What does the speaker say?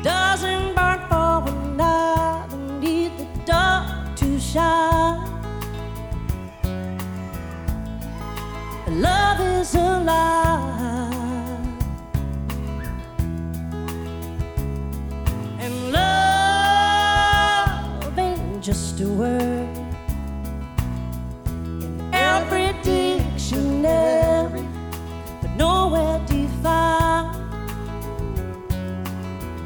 doesn't burn for a night and need the dark to shine. Love is alive, and love ain't just a word.